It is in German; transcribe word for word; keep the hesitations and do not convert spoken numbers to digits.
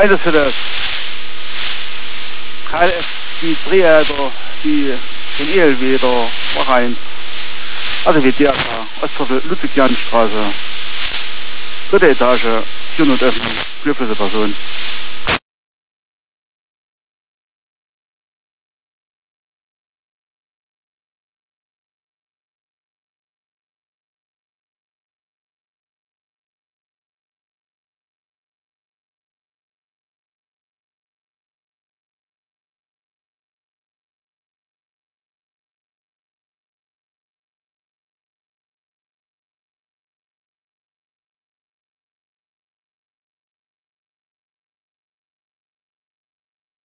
Eines für das die Dreher, die den E L W da rein. Also wie der da, Ostviertel Ludwig-Jahn-Straße. Dritte Etage, vierhundert Öffnung, Glück für die Person.